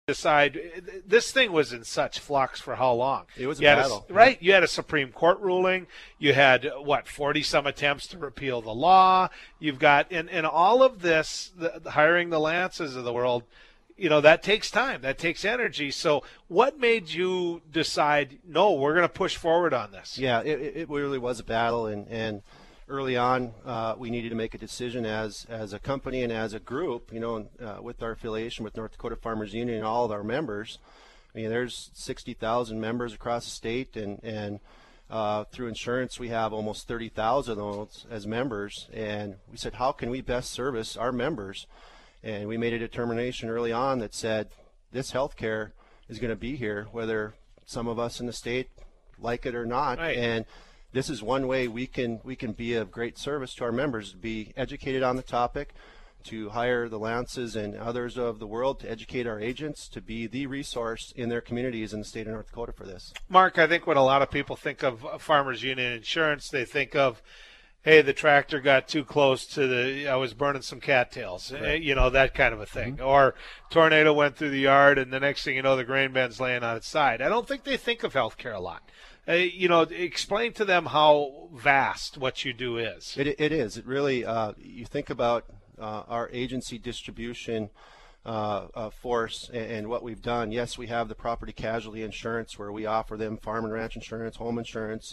decide this thing was in such flux for how long? It was a battle. Right? You had a Supreme Court ruling. You had, 40-some attempts to repeal the law. You've got, and all of this, the hiring the Lances of the world, that takes time. That takes energy. So what made you decide, no, we're going to push forward on this? Yeah, it really was a battle. And early on, we needed to make a decision as a company and as a group, with our affiliation with North Dakota Farmers Union and all of our members. I mean, there's 60,000 members across the state, and through insurance, we have almost 30,000 of those as members. And we said, how can we best service our members? And we made a determination early on that said this health care is going to be here, whether some of us in the state like it or not. Right. And this is one way we can be of great service to our members, to be educated on the topic, to hire the Lances and others of the world to educate our agents, to be the resource in their communities in the state of North Dakota for this. Mark, I think when a lot of people think of Farmers Union Insurance, they think of, hey, the tractor got too close to I was burning some cattails, right. That kind of a thing. Mm-hmm. Or tornado went through the yard and the next thing you know, the grain bin's laying on its side. I don't think they think of healthcare a lot. Explain to them how vast what you do is. It is. It really, you think about our agency distribution force and what we've done. Yes, we have the property casualty insurance where we offer them farm and ranch insurance, home insurance,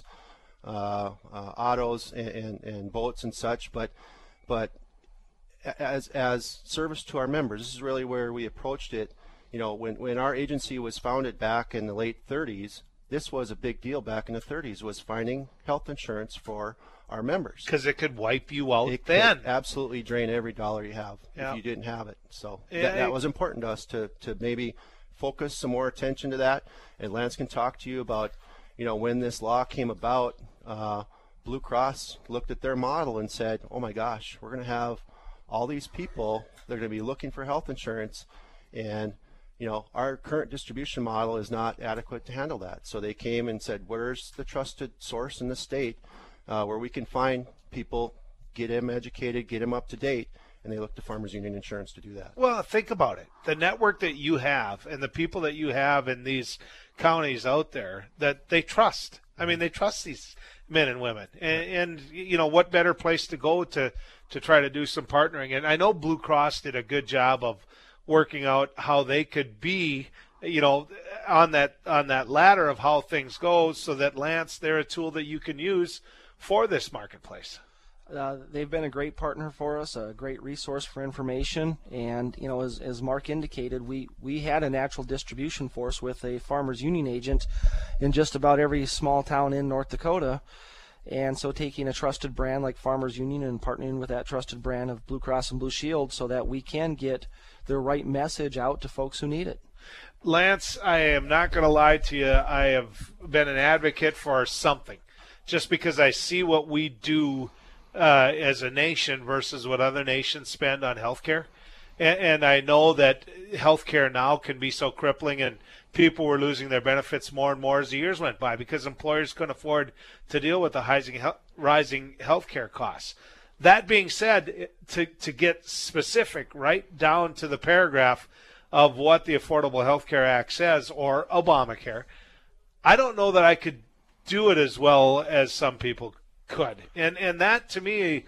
autos and boats and such, but as service to our members, this is really where we approached it. When our agency was founded back in the late 30s, this was a big deal back in the 30s, was finding health insurance for our members. Because it could wipe you out it then. Could absolutely drain every dollar you have if you didn't have it. So that was important to us to maybe focus some more attention to that. And Lance can talk to you about, when this law came about, Blue Cross looked at their model and said, oh my gosh, we're going to have all these people, they're going to be looking for health insurance, and our current distribution model is not adequate to handle that. So they came and said, where's the trusted source in the state where we can find people, get them educated, get them up to date, and they look to Farmers Union Insurance to do that. Well, think about it. The network that you have and the people that you have in these counties out there that they trust. I mean, they trust these men and women. And what better place to go to try to do some partnering? And I know Blue Cross did a good job of working out how they could be, on that ladder of how things go, so that, Lance, they're a tool that you can use for this marketplace. They've been a great partner for us, a great resource for information, and as Mark indicated, we had a natural distribution force with a Farmers Union agent in just about every small town in North Dakota. And so taking a trusted brand like Farmers Union and partnering with that trusted brand of Blue Cross and Blue Shield so that we can get the right message out to folks who need it. Lance, I am not going to lie to you. I have been an advocate for something, just because I see what we do as a nation versus what other nations spend on healthcare. And I know that healthcare now can be so crippling, and people were losing their benefits more and more as the years went by because employers couldn't afford to deal with the rising healthcare costs. That being said, to get specific right down to the paragraph of what the Affordable Health Care Act says, or Obamacare, I don't know that I could do it as well as some people could. And that, to me,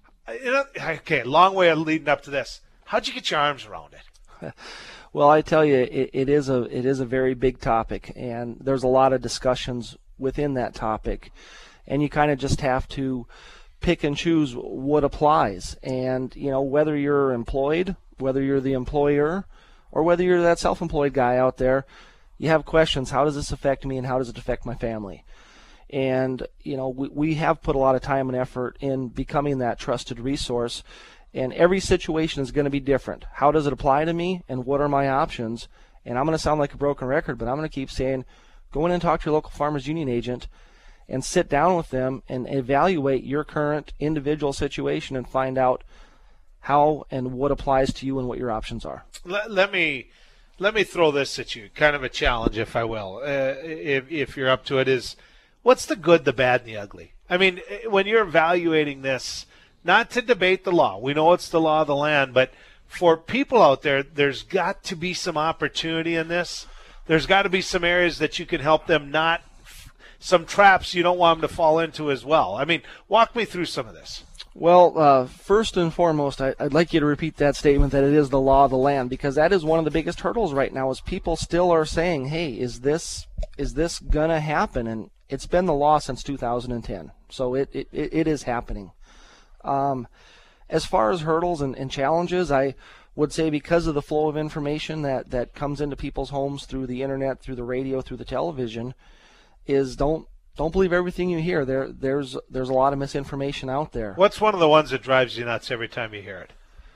okay, long way of leading up to this. How'd you get your arms around it? Well, I tell you, it is a very big topic, and there's a lot of discussions within that topic, and you kind of just have to pick and choose what applies. And whether you're employed, whether you're the employer, or whether you're that self-employed guy out there, you have questions. How does this affect me, and how does it affect my family? And we have put a lot of time and effort in becoming that trusted resource. And every situation is going to be different. How does it apply to me, and what are my options? And I'm going to sound like a broken record, but I'm going to keep saying, go in and talk to your local Farmers Union agent and sit down with them and evaluate your current individual situation and find out how and what applies to you and what your options are. Let me throw this at you, kind of a challenge, if I will, if you're up to it, is what's the good, the bad, and the ugly? I mean, when you're evaluating this, not to debate the law. We know it's the law of the land, but for people out there, there's got to be some opportunity in this. There's got to be some areas that you can help them, not some traps you don't want them to fall into as well. I mean, walk me through some of this. Well, first and foremost, I'd like you to repeat that statement that it is the law of the land, because that is one of the biggest hurdles right now is people still are saying, hey, is this going to happen? And it's been the law since 2010, so it is happening. As far as hurdles and challenges, I would say because of the flow of information that comes into people's homes through the internet, through the radio, through the television, is don't believe everything you hear. There's a lot of misinformation out there. What's one of the ones that drives you nuts every time you hear it?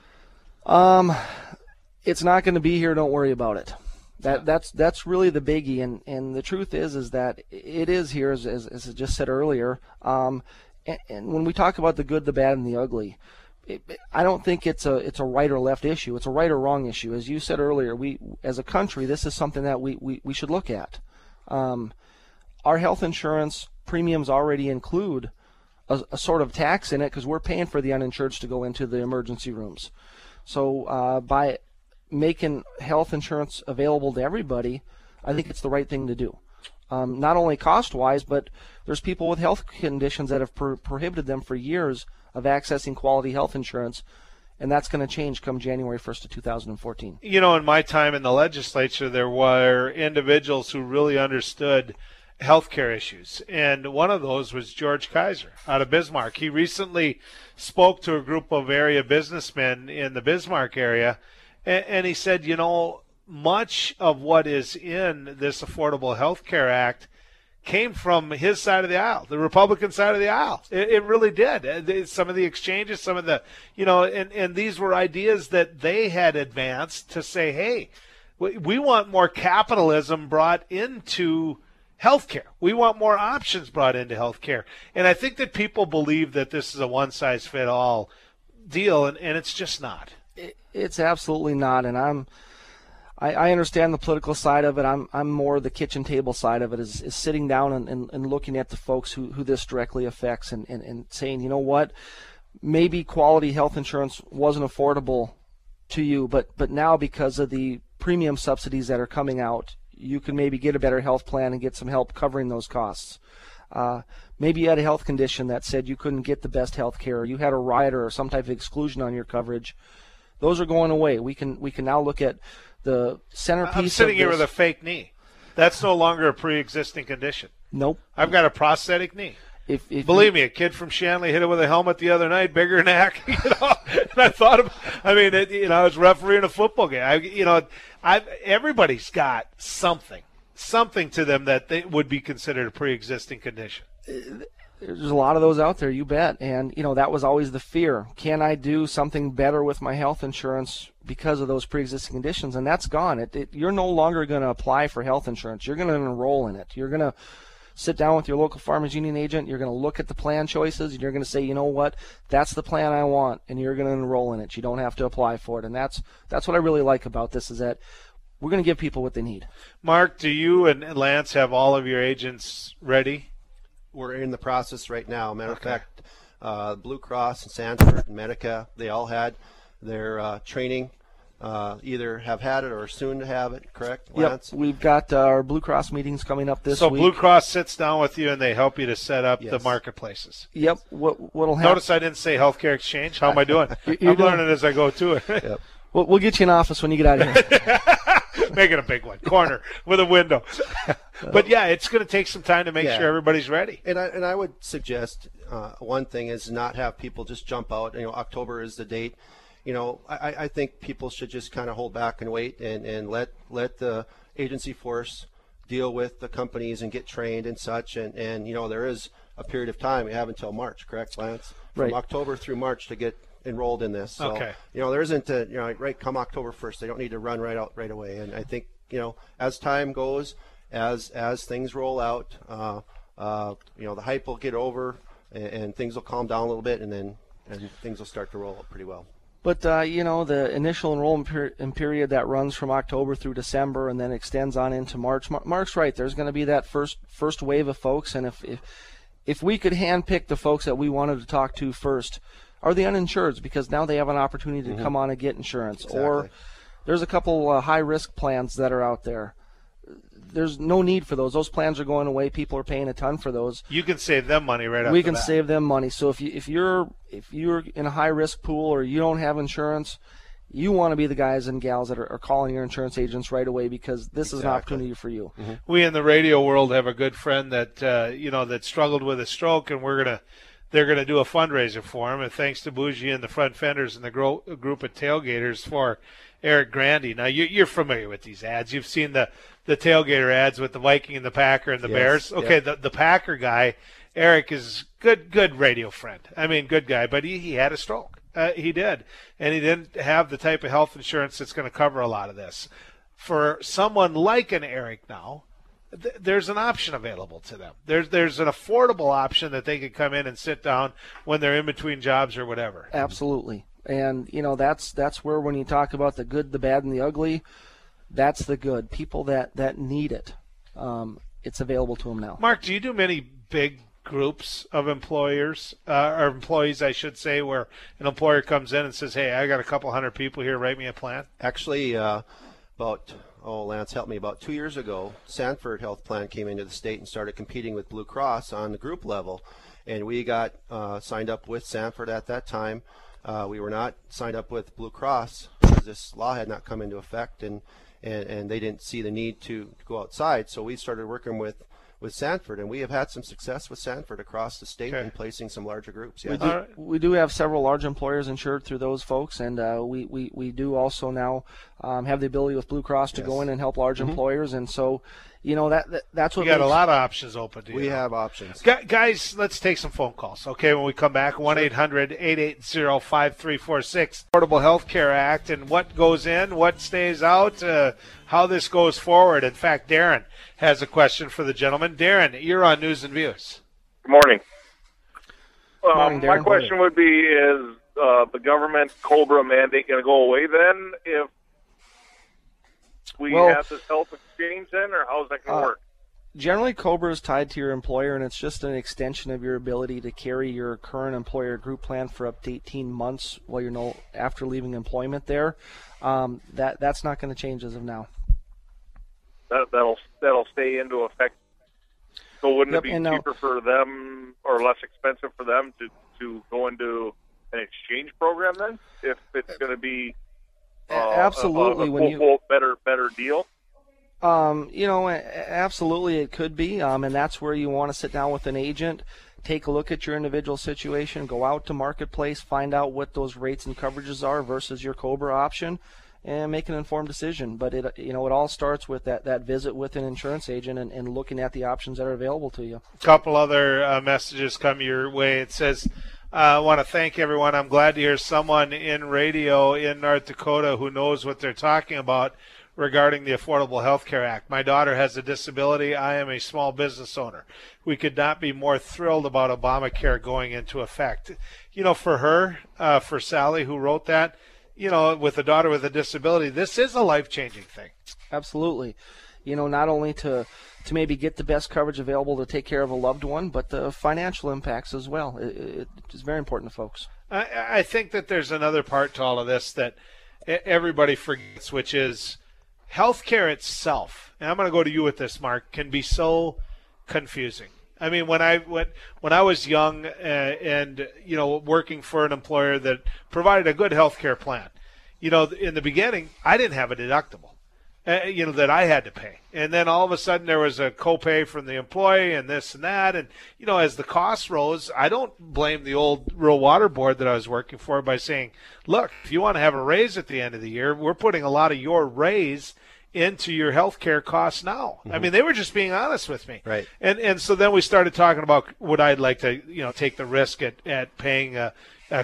It's not going to be here. Don't worry about it. That's really the biggie. And the truth is that it is here, as I just said earlier. And when we talk about the good, the bad, and the ugly, I don't think it's a right or left issue. It's a right or wrong issue. As you said earlier, we as a country, this is something that we should look at. Our health insurance premiums already include a sort of tax in it because we're paying for the uninsureds to go into the emergency rooms. So by making health insurance available to everybody, I think it's the right thing to do. Not only cost-wise, but there's people with health conditions that have prohibited them for years of accessing quality health insurance, and that's going to change come January 1st of 2014. You know, in my time in the legislature, there were individuals who really understood healthcare issues, and one of those was George Kaiser out of Bismarck. He recently spoke to a group of area businessmen in the Bismarck area, and he said, you know, much of what is in this Affordable Health Care Act came from his side of the aisle, the Republican side of the aisle. It really did. Some of the exchanges, some of the, you know, and these were ideas that they had advanced to say, hey, we want more capitalism brought into healthcare. We want more options brought into healthcare. And I think that people believe that this is a one-size-fit-all deal, and it's just not. It's absolutely not, and I understand the political side of it. I'm more the kitchen table side of it, is sitting down and looking at the folks who this directly affects and saying, you know what, maybe quality health insurance wasn't affordable to you, but now because of the premium subsidies that are coming out, you can maybe get a better health plan and get some help covering those costs. Maybe you had a health condition that said you couldn't get the best health care, or you had a rider or some type of exclusion on your coverage. Those are going away. We can now look at the centerpiece. I'm sitting here with a fake knee. That's no longer a pre-existing condition. Nope. I've got a prosthetic knee. If Believe me, a kid from Shanley hit it with a helmet the other night, bigger neck. You know, and I thought of, I mean, I was refereeing a football game. Everybody's got something to them that they would be considered a pre-existing condition. There's a lot of those out there, you bet. And, that was always the fear. Can I do something better with my health insurance because of those pre-existing conditions? And that's gone. You're no longer going to apply for health insurance. You're going to enroll in it. You're going to sit down with your local farmers union agent. You're going to look at the plan choices, and you're going to say, you know what, that's the plan I want, and you're going to enroll in it. You don't have to apply for it. And that's what I really like about this, is that we're going to give people what they need. Mark, do you and Lance have all of your agents ready? We're in the process right now. Matter of fact, Blue Cross and Sanford and Medica, they all had their training, either have had it or soon to have it, correct, Lance? Yep, we've got our Blue Cross meetings coming up this week. So Blue Cross sits down with you and they help you to set up the marketplaces. Yep. What'll happen? Notice I didn't say healthcare exchange. How am I doing? I'm learning as I go to it. Yep. We'll get you an office when you get out of here. Make it a big one, corner with a window. But yeah, it's going to take some time to make sure everybody's ready. And I would suggest one thing is not have people just jump out. October is the date. I think people should just kind of hold back and wait and let the agency force deal with the companies and get trained and such. And there is a period of time. We have until March, correct, Lance? From right. October through March to get enrolled in this. So, okay. There isn't right come October 1st. They don't need to run right away. And I think, as time goes, as things roll out, the hype will get over and things will calm down a little bit, and things will start to roll up pretty well. But, the initial enrollment period that runs from October through December and then extends on into March. Mark's right. There's going to be that first wave of folks, and if we could handpick the folks that we wanted to talk to first, are the uninsureds, because now they have an opportunity to come on and get insurance. Exactly. Or there's a couple high-risk plans that are out there. There's no need for those. Those plans are going away. People are paying a ton for those. You can save them money right off We the can bat. save them money. So if you're in a high-risk pool or you don't have insurance, you want to be the guys and gals that are calling your insurance agents right away, because this is an opportunity for you. We in the radio world have a good friend that that struggled with a stroke, and they're gonna do a fundraiser for him. And thanks to Bougie and the Front Fenders and the group of tailgaters for Eric Grandy. Now you're familiar with these ads. You've seen the tailgater ads with the Viking and the Packer and the Bears. Okay, the Packer guy, Eric, is good radio friend. I mean, good guy, but he had a stroke. He did, and he didn't have the type of health insurance that's going to cover a lot of this. For someone like an Eric now, there's an option available to them. There's an affordable option that they could come in and sit down when they're in between jobs or whatever. Absolutely. And, that's where, when you talk about the good, the bad, and the ugly, that's the good. People that need it, it's available to them now. Mark, do you do many big groups of employers, or employees, I should say, where an employer comes in and says, hey, I got a couple hundred people here, write me a plan? Actually, Lance helped me, about 2 years ago, Sanford Health Plan came into the state and started competing with Blue Cross on the group level. And we got signed up with Sanford at that time. We were not signed up with Blue Cross because this law had not come into effect, and they didn't see the need to go outside. So we started working with Sanford, and we have had some success with Sanford across the state in placing some larger groups. Yeah. We do have several large employers insured through those folks, and we do also now have the ability with Blue Cross to go in and help large employers, and so that's what you got a lot of options open to you. We have options. Guys, let's take some phone calls. Okay, when we come back, 1-800-880-5346. Affordable Health Care Act, and what goes in, what stays out, how this goes forward. In fact, Darren has a question for the gentleman. Darren, you're on News and Views. Good morning. Morning, Darren. My question would be, is the government COBRA mandate going to go away then if we have this health exchange then, or how is that going to work? Generally, COBRA is tied to your employer, and it's just an extension of your ability to carry your current employer group plan for up to 18 months while after leaving employment there. That's not going to change as of now. That'll stay into effect. So wouldn't it be cheaper for them, or less expensive for them to go into an exchange program then, if it's going to be absolutely a better deal? Absolutely it could be, and that's where you want to sit down with an agent, take a look at your individual situation, go out to Marketplace, find out what those rates and coverages are versus your COBRA option, and make an informed decision. But it all starts with that visit with an insurance agent and looking at the options that are available to you. A couple other messages come your way. It says, I want to thank everyone. I'm glad to hear someone in radio in North Dakota who knows what they're talking about regarding the Affordable Health Care Act. My daughter has a disability. I am a small business owner. We could not be more thrilled about Obamacare going into effect. For her, for Sally, who wrote that, with a daughter with a disability, this is a life-changing thing. Absolutely. Not only to maybe get the best coverage available to take care of a loved one, but the financial impacts as well. It's very important to folks. I think that there's another part to all of this that everybody forgets, which is healthcare itself. And I'm going to go to you with this, Mark, can be so confusing. I mean, when I was young and working for an employer that provided a good healthcare plan, in the beginning, I didn't have a deductible. That I had to pay. And then all of a sudden there was a copay from the employee and this and that. And, as the costs rose, I don't blame the old rural water board that I was working for by saying, look, if you want to have a raise at the end of the year, we're putting a lot of your raise into your health care costs now. Mm-hmm. I mean, they were just being honest with me. Right. And so then we started talking about would I like to, take the risk at paying a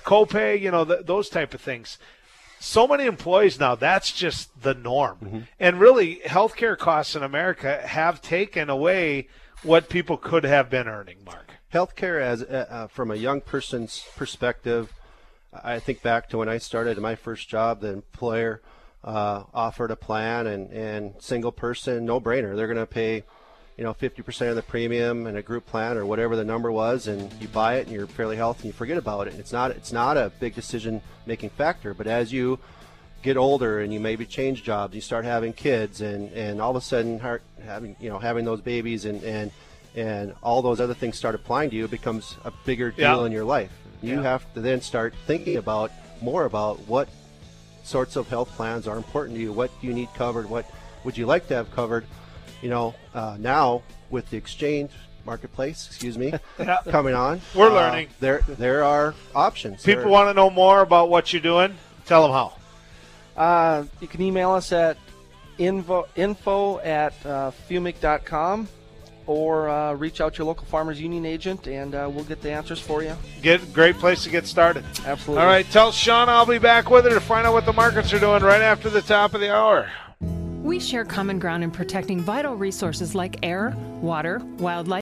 copay, those type of things. So many employees now, that's just the norm. Mm-hmm. And really, healthcare costs in America have taken away what people could have been earning, Mark. Healthcare, as from a young person's perspective, I think back to when I started my first job, the employer offered a plan and single person, no brainer. They're going to pay 50% of the premium in a group plan or whatever the number was, and you buy it and you're fairly healthy and you forget about it. It's not a big decision making factor, but as you get older and you maybe change jobs, you start having kids, and all of a sudden having those babies and all those other things start applying to you, it becomes a bigger deal in your life. You have to then start thinking more about what sorts of health plans are important to you, what do you need covered, what would you like to have covered. Now with the exchange marketplace, coming on, we're learning. There are options. People want to know more about what you're doing. Tell them how. You can email us at info@fumic.com, or reach out to your local Farmers Union agent, and we'll get the answers for you. Great place to get started. Absolutely. All right, tell Shauna I'll be back with her to find out what the markets are doing right after the top of the hour. We share common ground in protecting vital resources like air, water, wildlife,